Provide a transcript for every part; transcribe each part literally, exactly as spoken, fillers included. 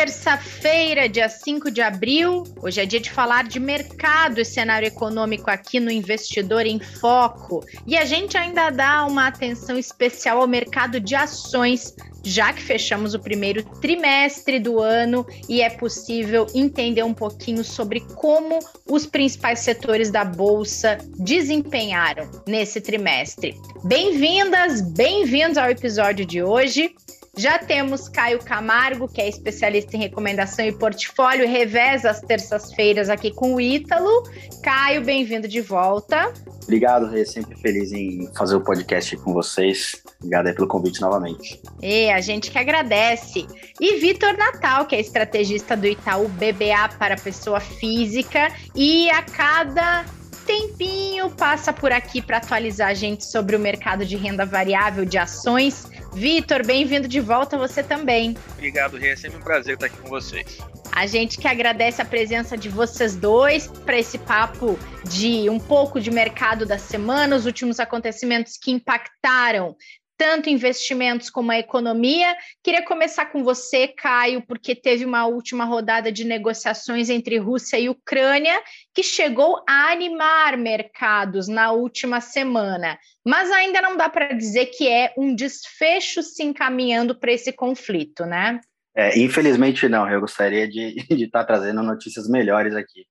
Terça-feira, dia cinco de abril, hoje é dia de falar de mercado e cenário econômico aqui no Investidor em Foco. E a gente ainda dá uma atenção especial ao mercado de ações, já que fechamos o primeiro trimestre do ano e é possível entender um pouquinho sobre como os principais setores da Bolsa desempenharam nesse trimestre. Bem-vindas, bem-vindos ao episódio de hoje. Já temos Caio Camargo, que é especialista em recomendação e portfólio, e reveza às terças-feiras aqui com o Ítalo. Caio, bem-vindo de volta. Obrigado, Rê. Sempre feliz em fazer o podcast com vocês. Obrigado aí pelo convite novamente. E a gente que agradece. E Vitor Natal, que é estrategista do Itaú B B A para pessoa física, e a cada tempinho passa por aqui para atualizar a gente sobre o mercado de renda variável de ações. Vitor, bem-vindo de volta, você também. Obrigado, Rê. É sempre um prazer estar aqui com vocês. A gente que agradece a presença de vocês dois para esse papo de um pouco de mercado da semana, os últimos acontecimentos que impactaram tanto investimentos como a economia. Queria começar com você, Caio, porque teve uma última rodada de negociações entre Rússia e Ucrânia que chegou a animar mercados na última semana, mas ainda não dá para dizer que é um desfecho se encaminhando para esse conflito, né? É, infelizmente não, eu gostaria de, de estar trazendo notícias melhores aqui.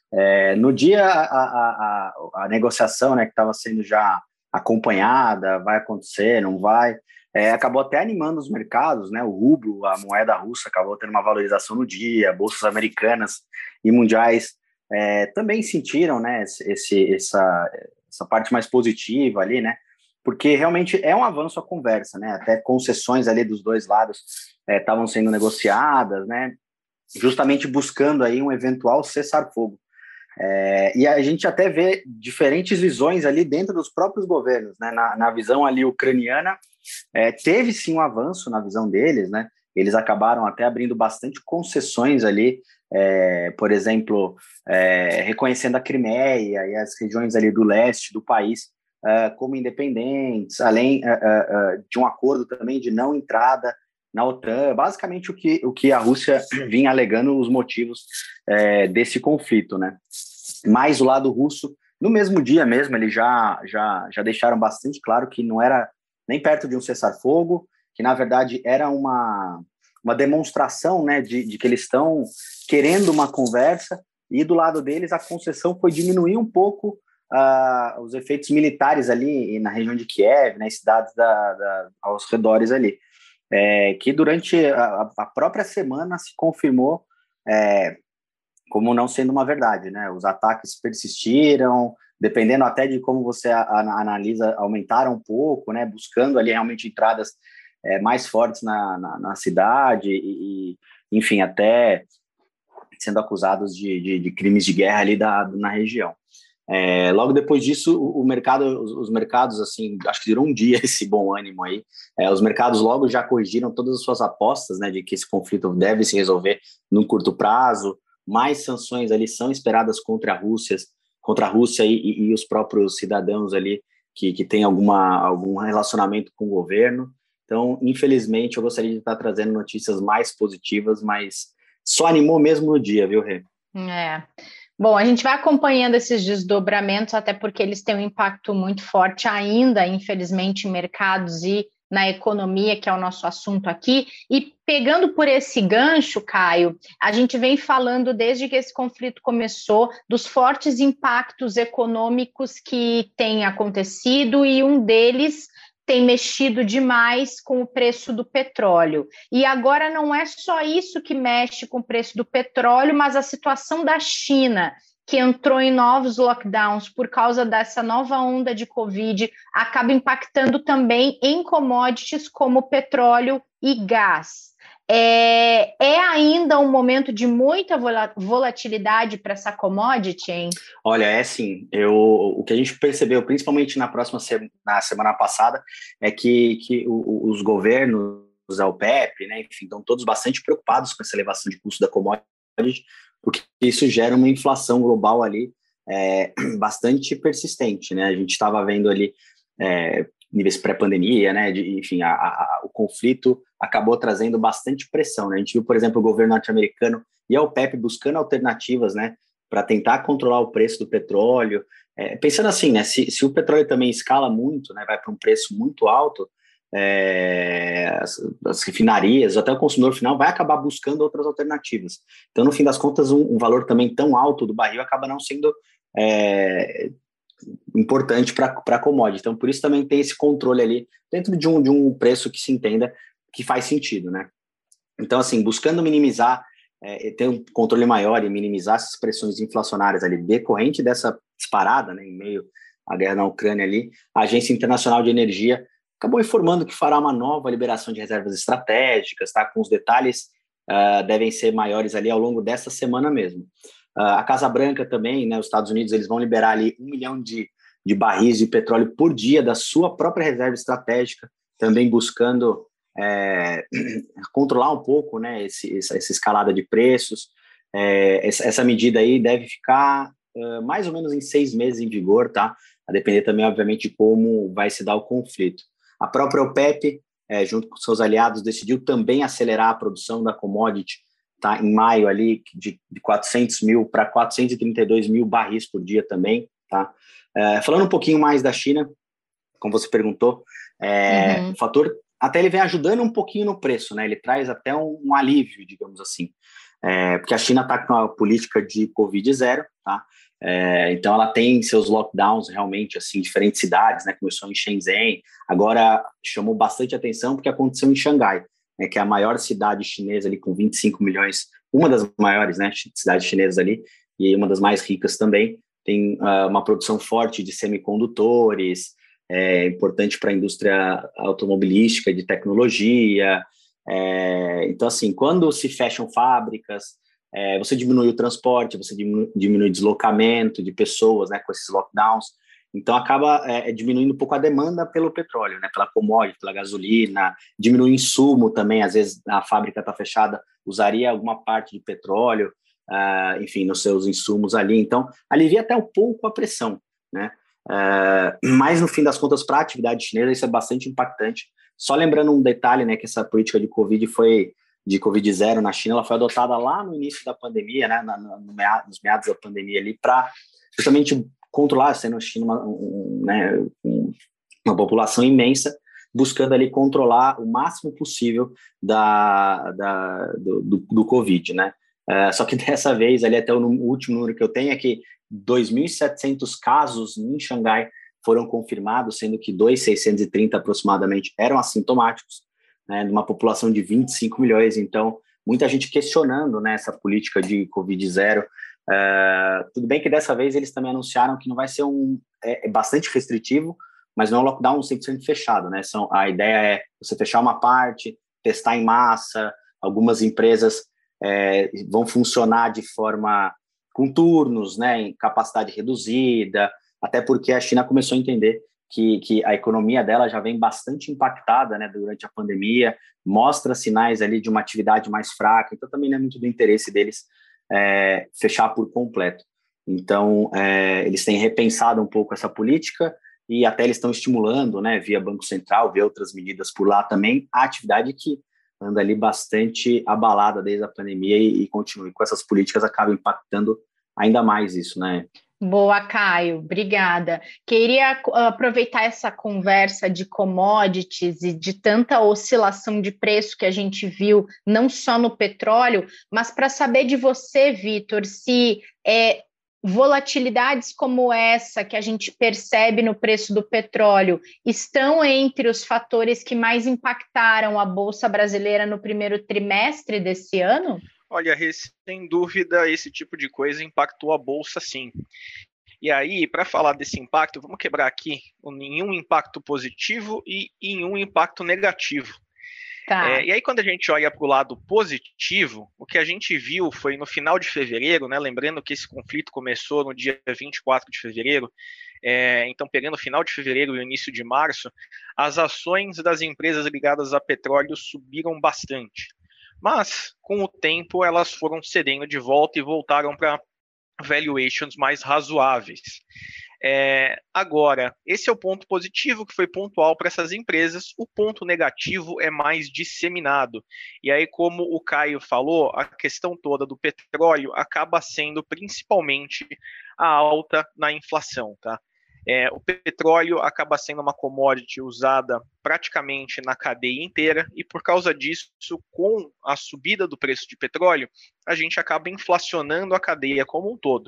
É, no dia, a, a, a, a negociação, né, que estava sendo já acompanhada, vai acontecer, não vai, é, acabou até animando os mercados, né? O rublo, a moeda russa, acabou tendo uma valorização no dia, bolsas americanas e mundiais é, também sentiram, né, esse, essa, essa parte mais positiva ali, né? Porque realmente é um avanço a conversa, né? Até concessões ali dos dois lados estavam é, sendo negociadas, né? Justamente buscando aí um eventual cessar-fogo. É, e a gente até vê diferentes visões ali dentro dos próprios governos, né? Na, na visão ali ucraniana, é, teve sim um avanço na visão deles, né? Eles acabaram até abrindo bastante concessões ali, é, por exemplo, é, reconhecendo a Crimeia e as regiões ali do leste do país é, como independentes, além é, é, de um acordo também de não entrada na OTAN, basicamente o que, o que a Rússia vinha alegando os motivos é, desse conflito, né? Mas o lado russo, no mesmo dia mesmo, eles já, já, já deixaram bastante claro que não era nem perto de um cessar-fogo, que na verdade era uma, uma demonstração, né, de, de que eles estão querendo uma conversa, e do lado deles a concessão foi diminuir um pouco uh, os efeitos militares ali na região de Kiev, nas cidades da, da, aos redores ali. É, que durante a, a própria semana se confirmou é, como não sendo uma verdade, né? Os ataques persistiram, dependendo até de como você a, a, analisa, aumentaram um pouco, né? Buscando ali realmente entradas é, mais fortes na, na, na cidade e, e, enfim, até sendo acusados de, de, de crimes de guerra ali da, na região. É, logo depois disso, o, o mercado, os, os mercados, assim, acho que durou um dia esse bom ânimo aí, é, os mercados logo já corrigiram todas as suas apostas, né, de que esse conflito deve se resolver num curto prazo. Mais sanções ali são esperadas contra a Rússia, contra a Rússia e, e, e os próprios cidadãos ali que, que têm alguma, algum relacionamento com o governo. Então, infelizmente, eu gostaria de estar trazendo notícias mais positivas, mas só animou mesmo no dia, viu, Rê? É... Bom, a gente vai acompanhando esses desdobramentos, até porque eles têm um impacto muito forte ainda, infelizmente, em mercados e na economia, que é o nosso assunto aqui. E pegando por esse gancho, Caio, a gente vem falando desde que esse conflito começou dos fortes impactos econômicos que têm acontecido, e um deles tem mexido demais com o preço do petróleo. E agora não é só isso que mexe com o preço do petróleo, mas a situação da China, que entrou em novos lockdowns por causa dessa nova onda de Covid, acaba impactando também em commodities como petróleo e gás. É, é ainda um momento de muita volatilidade para essa commodity, hein? Olha, é sim. Eu, o que a gente percebeu, principalmente na próxima se, na semana passada, é que, que o, os governos, a OPEP, né, enfim, estão todos bastante preocupados com essa elevação de custo da commodity, porque isso gera uma inflação global ali é, bastante persistente, né? A gente estava vendo ali é, níveis pré-pandemia, né? De, enfim, a, a, o conflito acabou trazendo bastante pressão, né? A gente viu, por exemplo, o governo norte-americano e a OPEP buscando alternativas, né, para tentar controlar o preço do petróleo. É, pensando assim, né, se, se o petróleo também escala muito, né, vai para um preço muito alto, é, as, as refinarias, até o consumidor final vai acabar buscando outras alternativas. Então, no fim das contas, um, um valor também tão alto do barril acaba não sendo é, importante para a commodity. Então, por isso também tem esse controle ali dentro de um, de um preço que se entenda que faz sentido, né? Então, assim, buscando minimizar, é, ter um controle maior e minimizar essas pressões inflacionárias ali decorrente dessa disparada, né, em meio à guerra na Ucrânia ali, a Agência Internacional de Energia acabou informando que fará uma nova liberação de reservas estratégicas, tá? Com os detalhes uh, devem ser maiores ali ao longo dessa semana mesmo. Uh, a Casa Branca também, né, os Estados Unidos, eles vão liberar ali um milhão de, de barris de petróleo por dia da sua própria reserva estratégica, também buscando É, controlar um pouco, né, esse, essa, essa escalada de preços. É, essa, essa medida aí deve ficar uh, mais ou menos em seis meses em vigor, tá? A depender também, obviamente, de como vai se dar o conflito. A própria OPEP, é, junto com seus aliados, decidiu também acelerar a produção da commodity, tá? Em maio ali, de, de quatrocentos mil para quatrocentos e trinta e dois mil barris por dia também, tá? É, falando um pouquinho mais da China, como você perguntou, é, uhum. o fator até ele vem ajudando um pouquinho no preço, né? Ele traz até um, um alívio, digamos assim, é, porque a China está com a política de Covid zero, tá? É, então ela tem seus lockdowns realmente, assim, em diferentes cidades, né? Começou em Shenzhen, agora chamou bastante atenção porque aconteceu em Xangai, né? Que é a maior cidade chinesa ali com vinte e cinco milhões, uma das maiores, né? Cidades chinesas ali, e uma das mais ricas também, tem uh, uma produção forte de semicondutores, é importante para a indústria automobilística, de tecnologia. É, então, assim, quando se fecham fábricas, é, você diminui o transporte, você diminui, diminui o deslocamento de pessoas, né, com esses lockdowns. Então, acaba é, diminuindo um pouco a demanda pelo petróleo, né, pela commodity, pela gasolina, diminui o insumo também. Às vezes, a fábrica está fechada, usaria alguma parte de petróleo, uh, enfim, nos seus insumos ali. Então, alivia até um pouco a pressão, né? Uh, mas no fim das contas, para a atividade chinesa, isso é bastante impactante. Só lembrando um detalhe, né, que essa política de Covid foi de Covid zero na China, ela foi adotada lá no início da pandemia, né, na, no meados, nos meados da pandemia ali, para justamente controlar, sendo a China uma, um, né, uma população imensa, buscando ali controlar o máximo possível da, da, do, do, do Covid, né. Uh, só que dessa vez, ali até o, o último número que eu tenho é que dois mil e setecentos casos em Xangai foram confirmados, sendo que dois mil seiscentos e trinta aproximadamente eram assintomáticos, né, de uma população de vinte e cinco milhões. Então, muita gente questionando, né, essa política de Covid zero. Uh, tudo bem que dessa vez eles também anunciaram que não vai ser um... É, é bastante restritivo, mas não é um lockdown cem por cento fechado, né? São, a ideia é você fechar uma parte, testar em massa, algumas empresas é, vão funcionar de forma... com turnos, né, em capacidade reduzida, até porque a China começou a entender que, que a economia dela já vem bastante impactada, né, durante a pandemia, mostra sinais ali de uma atividade mais fraca, então também não é muito do interesse deles é, fechar por completo. Então, é, eles têm repensado um pouco essa política e até eles estão estimulando, né, via Banco Central, via outras medidas por lá também, a atividade que anda ali bastante abalada desde a pandemia e, e continue com essas políticas, acaba impactando ainda mais isso, né? Boa, Caio, obrigada. Queria aproveitar essa conversa de commodities e de tanta oscilação de preço que a gente viu, não só no petróleo, mas para saber de você, Vitor, se é, volatilidades como essa que a gente percebe no preço do petróleo estão entre os fatores que mais impactaram a Bolsa Brasileira no primeiro trimestre desse ano? Olha, sem dúvida, esse tipo de coisa impactou a Bolsa, sim. E aí, para falar desse impacto, vamos quebrar aqui em um impacto positivo e em um impacto negativo. Tá. É, e aí, quando a gente olha para o lado positivo, o que a gente viu foi no final de fevereiro, né, lembrando que esse conflito começou no dia vinte e quatro de fevereiro, é, então pegando o final de fevereiro e o início de março, as ações das empresas ligadas a petróleo subiram bastante. Mas, com o tempo, elas foram cedendo de volta e voltaram para valuations mais razoáveis. É, agora, esse é o ponto positivo que foi pontual para essas empresas, o ponto negativo é mais disseminado. E aí, como o Caio falou, a questão toda do petróleo acaba sendo principalmente a alta na inflação, tá? É, o petróleo acaba sendo uma commodity usada praticamente na cadeia inteira e por causa disso, com a subida do preço de petróleo, a gente acaba inflacionando a cadeia como um todo.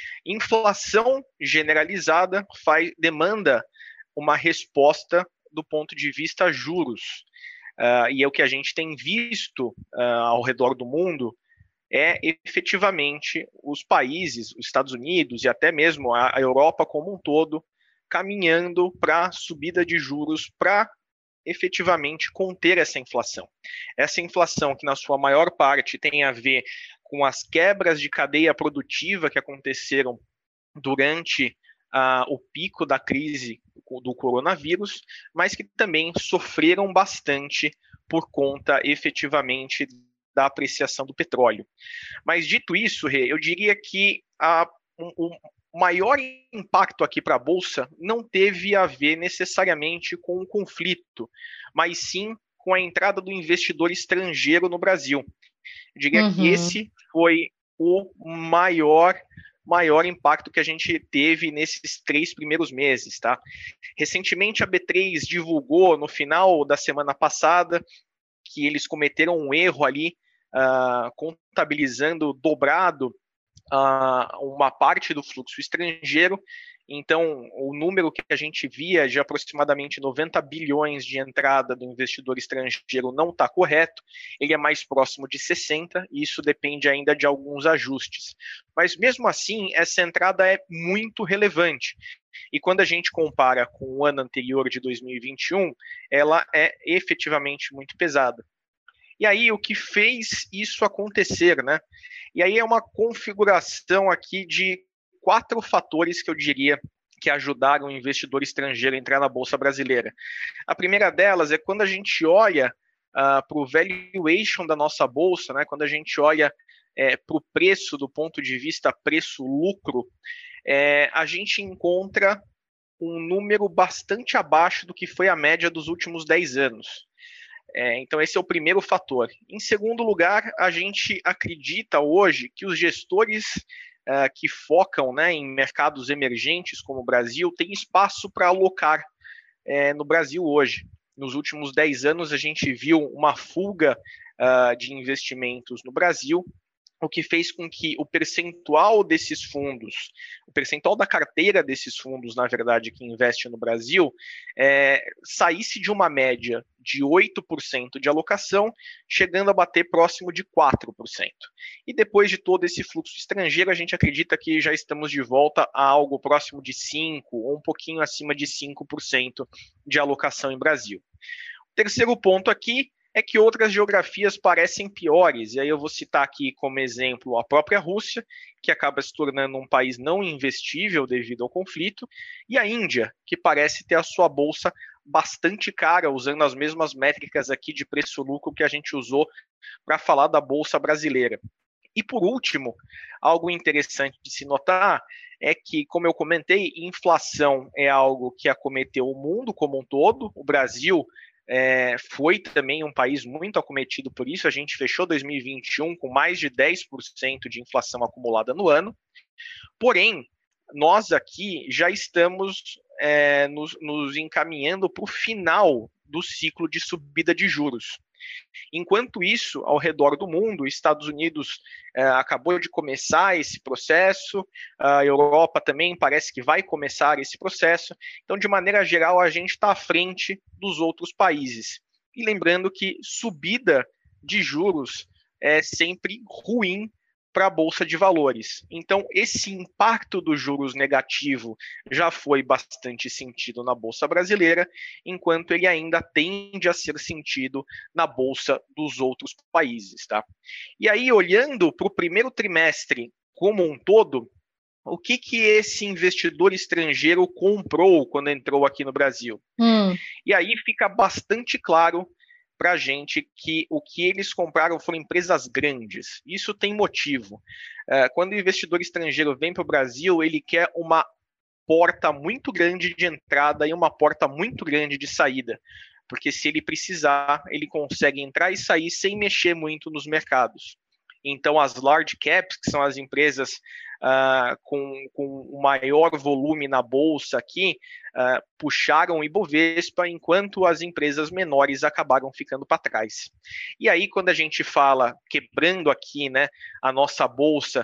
Inflação generalizada faz, demanda uma resposta do ponto de vista juros. Uh, e é o que a gente tem visto uh, ao redor do mundo é efetivamente os países, os Estados Unidos e até mesmo a, a Europa como um todo, caminhando para subida de juros para efetivamente conter essa inflação. Essa inflação que na sua maior parte tem a ver com as quebras de cadeia produtiva que aconteceram durante uh, o pico da crise do coronavírus, mas que também sofreram bastante por conta efetivamente da apreciação do petróleo. Mas dito isso, Rê, eu diria que a, um, o maior impacto aqui para a Bolsa não teve a ver necessariamente com o conflito, mas sim com a entrada do investidor estrangeiro no Brasil. Eu diria uhum. que esse foi o maior, maior impacto que a gente teve nesses três primeiros meses, tá? Recentemente a B três divulgou no final da semana passada que eles cometeram um erro ali, uh, contabilizando dobrado uh, uma parte do fluxo estrangeiro. Então, o número que a gente via de aproximadamente noventa bilhões de entrada do investidor estrangeiro não está correto, ele é mais próximo de sessenta, e isso depende ainda de alguns ajustes. Mas, mesmo assim, essa entrada é muito relevante. E quando a gente compara com o ano anterior de dois mil e vinte e um, ela é efetivamente muito pesada. E aí, o que fez isso acontecer, né? E aí é uma configuração aqui de quatro fatores que eu diria que ajudaram o investidor estrangeiro a entrar na Bolsa Brasileira. A primeira delas é quando a gente olha uh, para o valuation da nossa Bolsa, né? Quando a gente olha é, para o preço do ponto de vista preço-lucro, é, a gente encontra um número bastante abaixo do que foi a média dos últimos dez anos. É, então, esse é o primeiro fator. Em segundo lugar, a gente acredita hoje que os gestores uh, que focam, né, em mercados emergentes como o Brasil têm espaço para alocar uh, no Brasil hoje. Nos últimos dez anos, a gente viu uma fuga uh, de investimentos no Brasil, o que fez com que o percentual desses fundos, o percentual da carteira desses fundos, na verdade, que investe no Brasil, é, saísse de uma média de oito por cento de alocação, chegando a bater próximo de quatro por cento. E depois de todo esse fluxo estrangeiro, a gente acredita que já estamos de volta a algo próximo de cinco por cento, ou um pouquinho acima de cinco por cento de alocação em Brasil. O terceiro ponto aqui é que outras geografias parecem piores, e aí eu vou citar aqui como exemplo a própria Rússia, que acaba se tornando um país não investível devido ao conflito, e a Índia, que parece ter a sua bolsa bastante cara, usando as mesmas métricas aqui de preço-lucro que a gente usou para falar da bolsa brasileira. E por último, algo interessante de se notar é que, como eu comentei, inflação é algo que acometeu o mundo como um todo, o Brasil É, foi também um país muito acometido por isso. A gente fechou dois mil e vinte e um com mais de dez por cento de inflação acumulada no ano. Porém, nós aqui já estamos é, nos, nos encaminhando para o final do ciclo de subida de juros. Enquanto isso, ao redor do mundo, Estados Unidos eh, acabou de começar esse processo, a Europa também parece que vai começar esse processo. Então, de maneira geral, a gente está à frente dos outros países. E lembrando que subida de juros é sempre ruim para a Bolsa de Valores. Então, esse impacto dos juros negativo já foi bastante sentido na Bolsa brasileira, enquanto ele ainda tende a ser sentido na Bolsa dos outros países, tá? E aí, olhando para o primeiro trimestre como um todo, o que, que esse investidor estrangeiro comprou quando entrou aqui no Brasil? Hum. E aí fica bastante claro para a gente que o que eles compraram foram empresas grandes. Isso tem motivo. Uh, quando o investidor estrangeiro vem para o Brasil, ele quer uma porta muito grande de entrada e uma porta muito grande de saída, porque se ele precisar, ele consegue entrar e sair sem mexer muito nos mercados. Então, as large caps, que são as empresas uh, com, com o maior volume na bolsa aqui, uh, puxaram o Ibovespa, enquanto as empresas menores acabaram ficando para trás. E aí, quando a gente fala, quebrando aqui, né, a nossa bolsa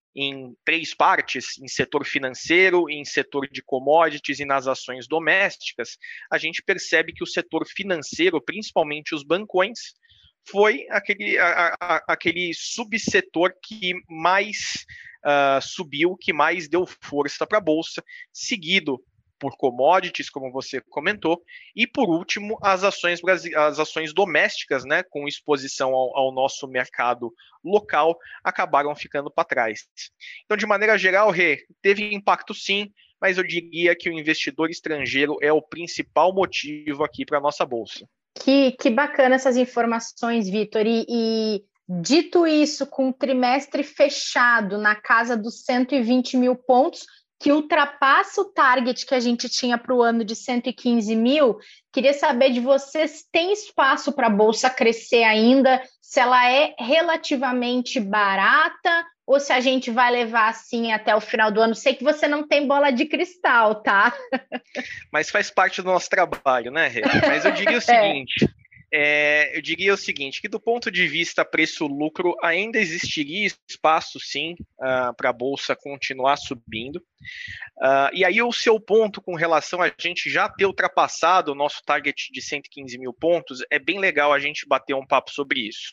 em três partes, em setor financeiro, em setor de commodities e nas ações domésticas, a gente percebe que o setor financeiro, principalmente os bancões, foi aquele, a, a, aquele subsetor que mais uh, subiu, que mais deu força para a Bolsa, seguido por commodities, como você comentou, e por último, as ações, as ações domésticas, né, com exposição ao, ao nosso mercado local, acabaram ficando para trás. Então, de maneira geral, Rê, teve impacto sim, mas eu diria que o investidor estrangeiro é o principal motivo aqui para a nossa Bolsa. Que, que bacana essas informações, Vitor. E, e dito isso, com o trimestre fechado na casa dos cento e vinte mil pontos, que ultrapassa o target que a gente tinha para o ano de cento e quinze mil, queria saber de vocês, tem espaço para a Bolsa crescer ainda? Se ela é relativamente barata ou se a gente vai levar assim até o final do ano? Sei que você não tem bola de cristal, tá? Mas faz parte do nosso trabalho, né, Rê? Mas eu diria o seguinte... É. É, eu diria o seguinte, que do ponto de vista preço-lucro, ainda existiria espaço, sim, uh, para a Bolsa continuar subindo. Uh, e aí o seu ponto com relação a gente já ter ultrapassado o nosso target de cento e quinze mil pontos, é bem legal a gente bater um papo sobre isso.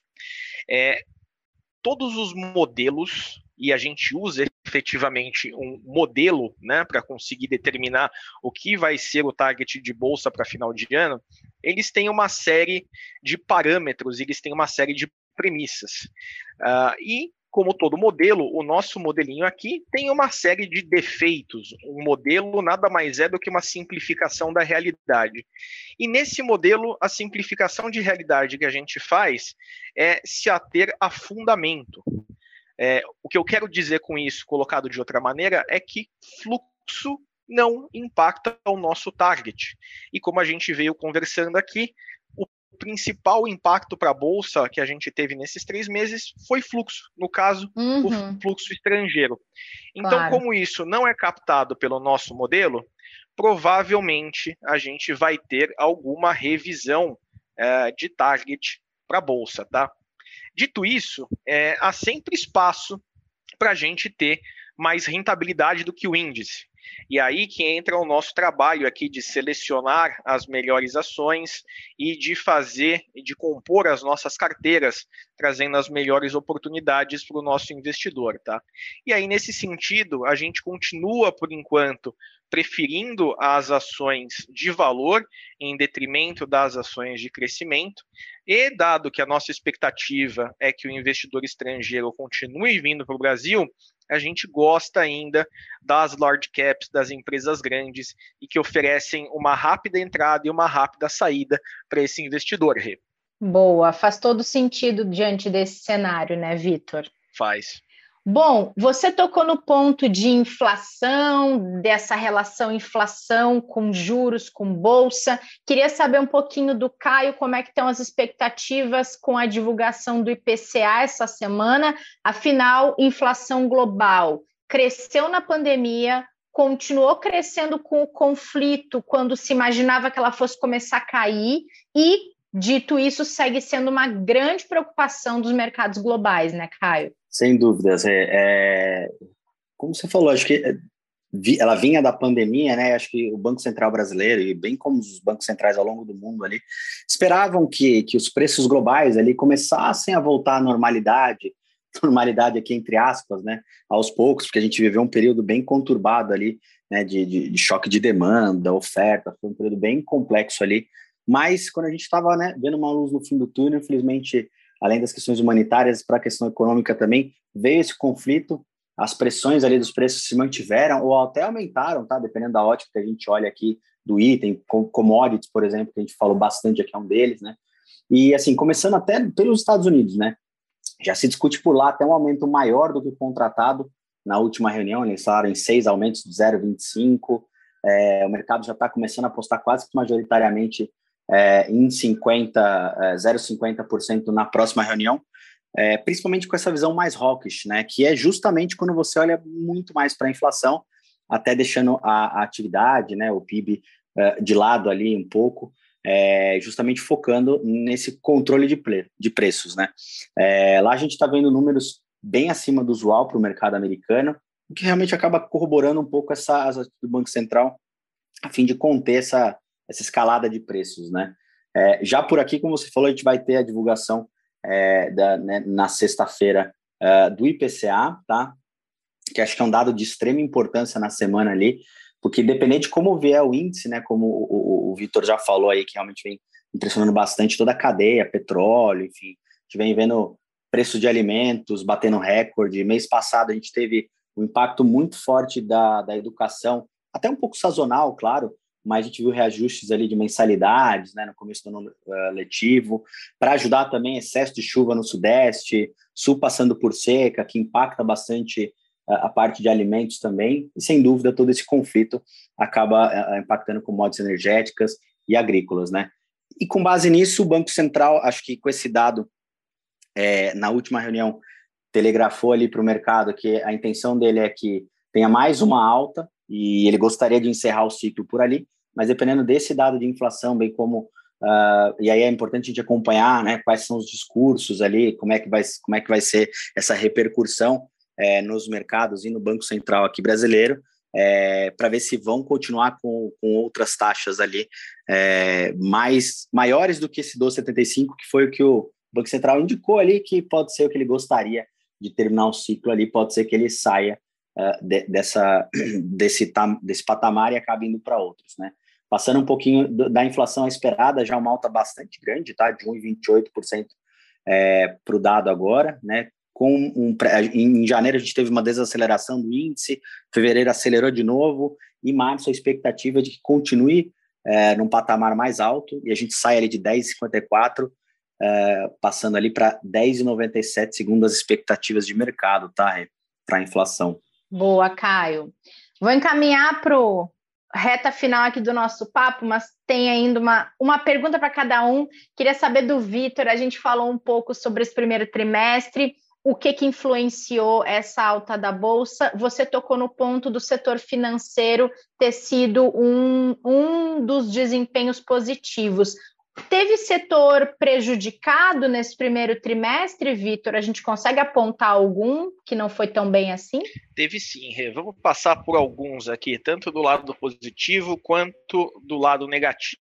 É, todos os modelos, e a gente usa efetivamente um modelo, né, para conseguir determinar o que vai ser o target de bolsa para final de ano, eles têm uma série de parâmetros, eles têm uma série de premissas. Uh, e, como todo modelo, o nosso modelinho aqui tem uma série de defeitos. Um modelo nada mais é do que uma simplificação da realidade. E nesse modelo, a simplificação de realidade que a gente faz é se ater a fundamento. É, o que eu quero dizer com isso, colocado de outra maneira, é que fluxo não impacta o nosso target. E como a gente veio conversando aqui, o principal impacto para a Bolsa que a gente teve nesses três meses foi fluxo, no caso, uhum. o fluxo estrangeiro. Então, claro. Como isso não é captado pelo nosso modelo, provavelmente a gente vai ter alguma revisão é, de target para a Bolsa, tá? Dito isso, é, há sempre espaço para a gente ter mais rentabilidade do que o índice. E aí que entra o nosso trabalho aqui de selecionar as melhores ações e de fazer, de compor as nossas carteiras, trazendo as melhores oportunidades para o nosso investidor, tá? E aí, nesse sentido, a gente continua, por enquanto, preferindo as ações de valor em detrimento das ações de crescimento, e dado que a nossa expectativa é que o investidor estrangeiro continue vindo para o Brasil, a gente gosta ainda das large caps, das empresas grandes e que oferecem uma rápida entrada e uma rápida saída para esse investidor, Rê. Boa, faz todo sentido diante desse cenário, né, Vitor? Faz. Bom, você tocou no ponto de inflação, dessa relação inflação com juros, com bolsa. Queria saber um pouquinho do Caio, como é que estão as expectativas com a divulgação do I P C A essa semana. Afinal, inflação global cresceu na pandemia, continuou crescendo com o conflito, quando se imaginava que ela fosse começar a cair, e, dito isso, segue sendo uma grande preocupação dos mercados globais, né, Caio? Sem dúvidas. É, é, como você falou, acho que ela vinha da pandemia, né? Acho que o Banco Central brasileiro, e bem como os bancos centrais ao longo do mundo ali, esperavam que, que os preços globais ali começassem a voltar à normalidade, normalidade aqui entre aspas, né? Aos poucos, porque a gente viveu um período bem conturbado ali, né? De, de, de choque de demanda, oferta, foi um período bem complexo ali. Mas quando a gente estava, né, vendo uma luz no fim do túnel, infelizmente, além das questões humanitárias, para a questão econômica também, veio esse conflito, as pressões ali dos preços se mantiveram ou até aumentaram, tá? Dependendo da ótica que a gente olha aqui do item, commodities, por exemplo, que a gente falou bastante aqui, é um deles, né? E, assim, começando até pelos Estados Unidos, né? Já se discute por lá até um aumento maior do que o contratado na última reunião, eles falaram em seis aumentos de zero vírgula vinte e cinco, É, o mercado já está começando a apostar quase que majoritariamente é, em cinquenta, é, zero vírgula cinquenta por cento na próxima reunião, é, principalmente com essa visão mais hawkish, né, que é justamente quando você olha muito mais para a inflação, até deixando a, a atividade, né, o P I B é, de lado ali um pouco, é, justamente focando nesse controle de, pre de preços, né. É, lá a gente está vendo números bem acima do usual para o mercado americano, o que realmente acaba corroborando um pouco essa atitude do Banco Central a fim de conter essa, essa escalada de preços, né. É, já por aqui, como você falou, a gente vai ter a divulgação é, da, né, na sexta-feira uh, do I P C A, tá? Que acho que é um dado de extrema importância na semana ali, porque independente de como vier o índice, né, como o, o, o Vitor já falou aí, que realmente vem impressionando bastante toda a cadeia, petróleo, enfim, a gente vem vendo preço de alimentos batendo recorde. Mês passado a gente teve um impacto muito forte da, da educação, até um pouco sazonal, claro, mas a gente viu reajustes ali de mensalidades, né, no começo do ano uh, letivo, para ajudar também excesso de chuva no Sudeste, Sul passando por seca, que impacta bastante a parte de alimentos também, e sem dúvida todo esse conflito acaba uh, impactando commodities energéticas e agrícolas, né? E com base nisso, o Banco Central, acho que com esse dado, é, na última reunião, telegrafou ali para o mercado que a intenção dele é que tenha mais uma alta, e ele gostaria de encerrar o ciclo por ali, mas dependendo desse dado de inflação, bem como, uh, e aí é importante a gente acompanhar, né, quais são os discursos ali, como é que vai, como é que vai ser essa repercussão É, nos mercados e no Banco Central aqui brasileiro, é, para ver se vão continuar com, com outras taxas ali é, mais, maiores do que esse doze vírgula setenta e cinco, que foi o que o Banco Central indicou ali, que pode ser o que ele gostaria de terminar o ciclo ali, pode ser que ele saia uh, de, dessa, desse, desse patamar e acabe indo para outros, né? Passando um pouquinho do, da inflação esperada, já uma alta bastante grande, tá? De um vírgula vinte e oito por cento é, para o dado agora, né? Com um, em janeiro a gente teve uma desaceleração do índice, fevereiro acelerou de novo, e março a expectativa é de que continue é, num patamar mais alto, e a gente sai ali de dez vírgula cinquenta e quatro, é, passando ali para dez vírgula noventa e sete, segundo as expectativas de mercado, tá, para a inflação. Boa, Caio. Vou encaminhar para o reta final aqui do nosso papo, mas tem ainda uma, uma pergunta para cada um. Queria saber do Vitor, a gente falou um pouco sobre esse primeiro trimestre, o que, que influenciou essa alta da Bolsa. Você tocou no ponto do setor financeiro ter sido um, um dos desempenhos positivos. Teve setor prejudicado nesse primeiro trimestre, Vitor? A gente consegue apontar algum que não foi tão bem assim? Teve sim, Rê. Vamos passar por alguns aqui, tanto do lado positivo quanto do lado negativo.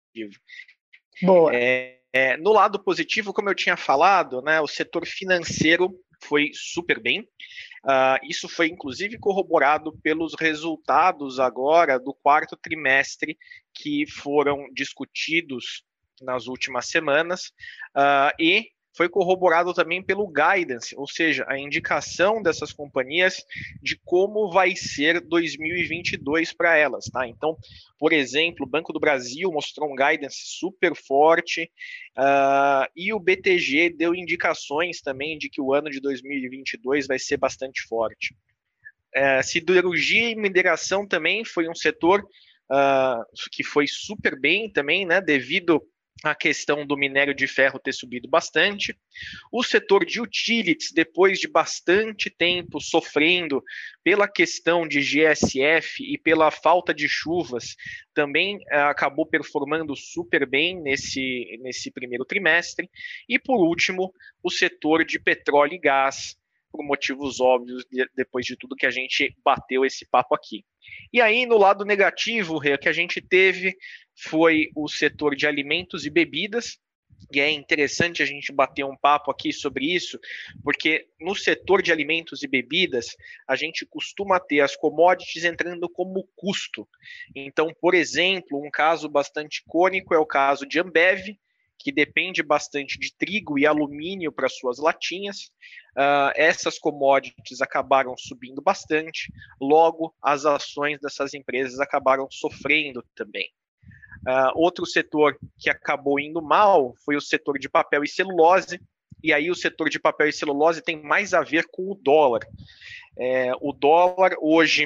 Boa. É, é, no lado positivo, como eu tinha falado, né, o setor financeiro foi super bem. Uh, isso foi inclusive corroborado pelos resultados agora do quarto trimestre que foram discutidos nas últimas semanas, uh, e foi corroborado também pelo guidance, ou seja, a indicação dessas companhias de como vai ser dois mil e vinte e dois para elas, tá? Então, por exemplo, o Banco do Brasil mostrou um guidance super forte, uh, e o B T G deu indicações também de que o ano de dois mil e vinte e dois vai ser bastante forte. Uh, siderurgia e mineração também foi um setor uh, que foi super bem também, né, devido a questão do minério de ferro ter subido bastante. O setor de utilities, depois de bastante tempo sofrendo pela questão de G S F e pela falta de chuvas, também uh, acabou performando super bem nesse, nesse primeiro trimestre. E, por último, o setor de petróleo e gás, por motivos óbvios, de, depois de tudo que a gente bateu esse papo aqui. E aí, no lado negativo, Rê, que a gente teve foi o setor de alimentos e bebidas, e é interessante a gente bater um papo aqui sobre isso, porque no setor de alimentos e bebidas, a gente costuma ter as commodities entrando como custo. Então, por exemplo, um caso bastante icônico é o caso de Ambev, que depende bastante de trigo e alumínio para suas latinhas. Uh, essas commodities acabaram subindo bastante, logo as ações dessas empresas acabaram sofrendo também. Uh, outro setor que acabou indo mal foi o setor de papel e celulose, e aí o setor de papel e celulose tem mais a ver com o dólar. É, o dólar hoje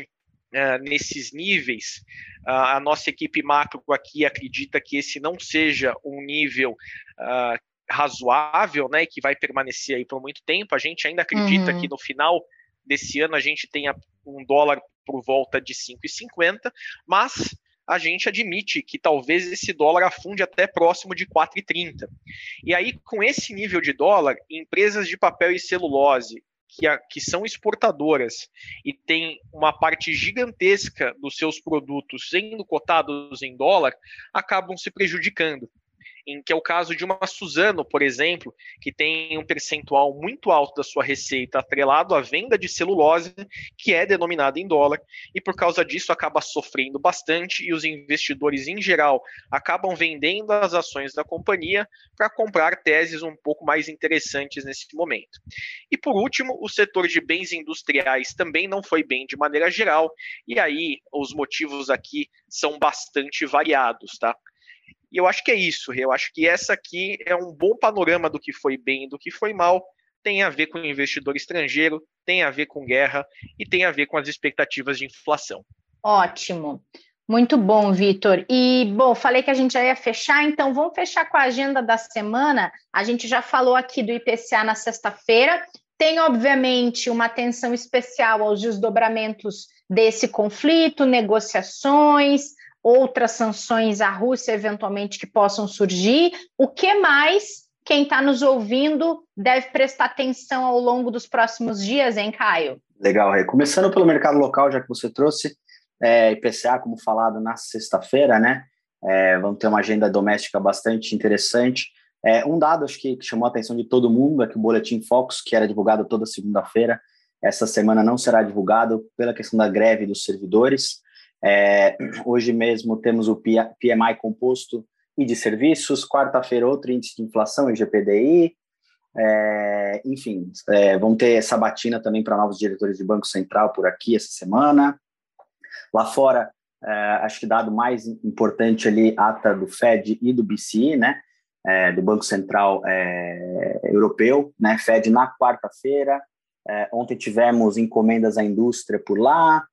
uh, nesses níveis, uh, a nossa equipe macro aqui acredita que esse não seja um nível uh, razoável, né, que vai permanecer aí por muito tempo. A gente ainda acredita uhum. que no final desse ano a gente tenha um dólar por volta de cinco e cinquenta, mas a gente admite que talvez esse dólar afunde até próximo de quatro e trinta. E aí, com esse nível de dólar, empresas de papel e celulose, que, a, que são exportadoras e têm uma parte gigantesca dos seus produtos sendo cotados em dólar, acabam se prejudicando. Em que é o caso de uma Suzano, por exemplo, que tem um percentual muito alto da sua receita atrelado à venda de celulose, que é denominada em dólar, e por causa disso acaba sofrendo bastante, e os investidores, em geral, acabam vendendo as ações da companhia para comprar teses um pouco mais interessantes nesse momento. E por último, o setor de bens industriais também não foi bem de maneira geral, e aí os motivos aqui são bastante variados, tá? E eu acho que é isso, eu acho que essa aqui é um bom panorama do que foi bem e do que foi mal, tem a ver com o investidor estrangeiro, tem a ver com guerra e tem a ver com as expectativas de inflação. Ótimo, muito bom, Vitor. E, bom, falei que a gente já ia fechar, então vamos fechar com a agenda da semana. A gente já falou aqui do I P C A na sexta-feira, tem, obviamente, uma atenção especial aos desdobramentos desse conflito, negociações, outras sanções à Rússia, eventualmente, que possam surgir. O que mais quem está nos ouvindo deve prestar atenção ao longo dos próximos dias, hein, Caio? Legal, Rê. Começando pelo mercado local, já que você trouxe, é, I P C A, como falado, na sexta-feira, né? É, vamos ter uma agenda doméstica bastante interessante. É, um dado, acho que, que chamou a atenção de todo mundo, é que o Boletim Focus, que era divulgado toda segunda-feira, essa semana não será divulgado pela questão da greve dos servidores. É, hoje mesmo temos o P M I composto e de serviços, quarta-feira outro índice de inflação, I G P D I, é, enfim, é, vão ter sabatina também para novos diretores de Banco Central por aqui essa semana. Lá fora, é, acho que dado mais importante ali, ata do Fed e do B C E, né, é, do Banco Central é, Europeu, né, Fed na quarta-feira. É, ontem tivemos encomendas à indústria por lá,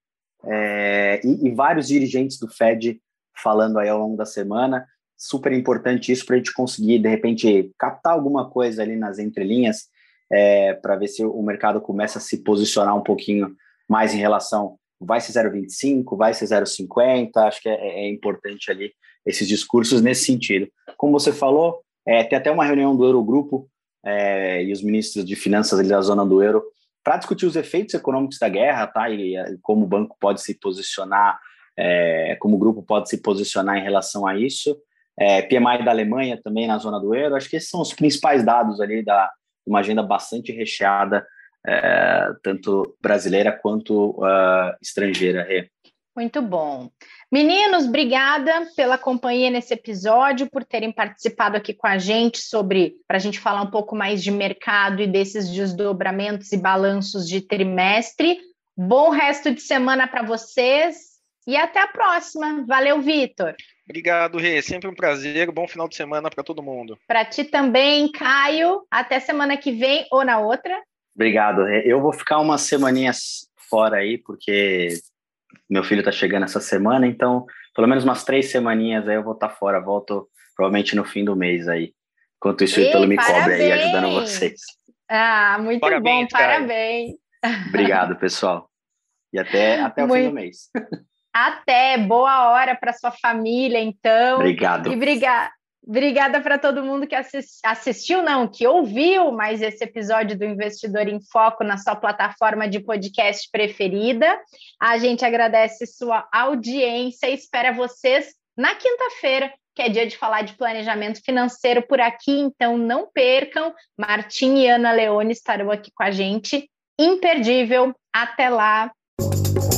É, e, e vários dirigentes do Fed falando aí ao longo da semana. Super importante isso para a gente conseguir, de repente, captar alguma coisa ali nas entrelinhas, é, para ver se o mercado começa a se posicionar um pouquinho mais em relação, vai ser zero vírgula vinte e cinco, vai ser zero vírgula cinquenta, acho que é, é importante ali esses discursos nesse sentido. Como você falou, é, tem até uma reunião do Eurogrupo é, e os ministros de finanças ali da zona do euro para discutir os efeitos econômicos da guerra, tá? E, e como o banco pode se posicionar, é, como o grupo pode se posicionar em relação a isso. É, P M I da Alemanha também na zona do euro. Acho que esses são os principais dados ali da uma agenda bastante recheada, é, tanto brasileira quanto uh, estrangeira. Rê. Muito bom. Meninos, obrigada pela companhia nesse episódio, por terem participado aqui com a gente sobre, para a gente falar um pouco mais de mercado e desses desdobramentos e balanços de trimestre. Bom resto de semana para vocês e até a próxima. Valeu, Vitor. Obrigado, Rê. Sempre um prazer. Bom final de semana para todo mundo. Para ti também, Caio. Até semana que vem ou na outra. Obrigado, Rê. Eu vou ficar umas semaninhas fora aí, porque meu filho está chegando essa semana, então pelo menos umas três semaninhas aí eu vou estar tá fora, volto provavelmente no fim do mês aí. Enquanto isso, o Ítalo me cobre aí, ajudando vocês. Ah, muito parabéns, bom, Caio. Parabéns. Obrigado, pessoal. E até, até o muito... fim do mês. Até, boa hora para sua família, então. Obrigado. E briga... obrigada para todo mundo que assist... assistiu, não, que ouviu mais esse episódio do Investidor em Foco na sua plataforma de podcast preferida. A gente agradece sua audiência e espera vocês na quinta-feira, que é dia de falar de planejamento financeiro por aqui, então não percam. Martim e Ana Leone estarão aqui com a gente. Imperdível. Até lá.